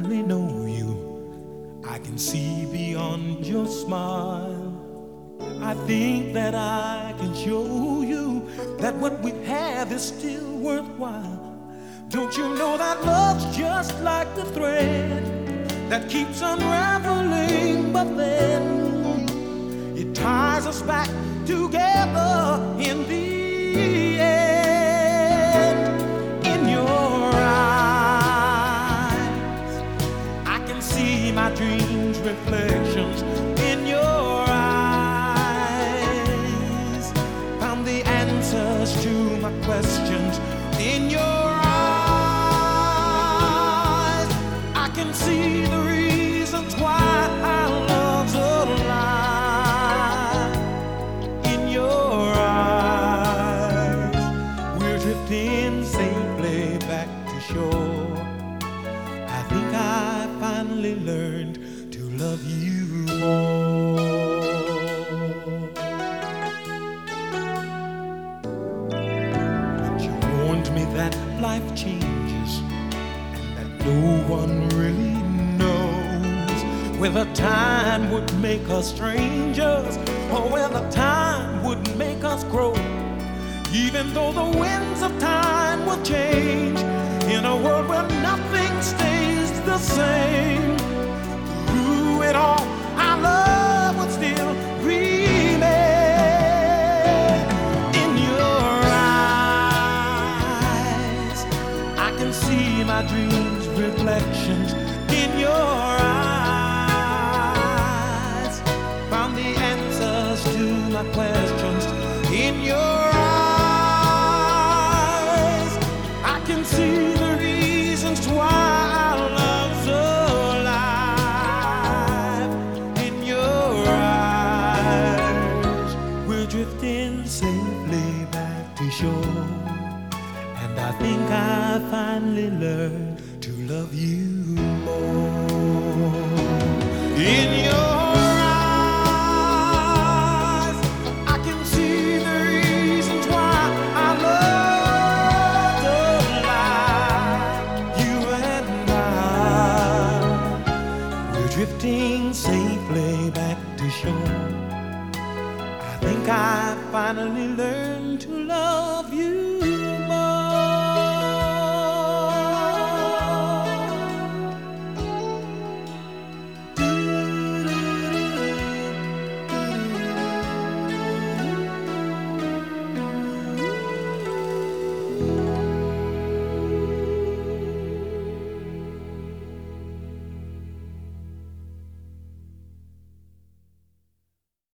finally know you, I can see beyond your smile. I think that I can show you that what we have is still worthwhile. Don't you know that love's just like the thread that keeps unraveling, but then it ties us back together in the end. In your eyes, I can see my dreams' reflections. In your eyes, found the answers to my questions. In your eyes, I can see the reasons why our love's alive. In your eyes, we're drifting safely back to shore. I think I finally learned to love you more. You warned me that life changes and that no one really knows whether time would make us strangers or whether time would make us grow. Even though the winds of time will change, in a world where nothing stays the same, through it all, our love would still remain. In your eyes, I can see my dreams' reflections. In your eyes, found the answers to my questions. In your eyes, I can see the reasons why our love's alive. In your eyes, we're drifting safely back to shore. And I think I finally learned to love you more. In your eyes, I can see the reasons why our love's alive. You and I, we're drifting safely back to shore. I think I finally learned to love you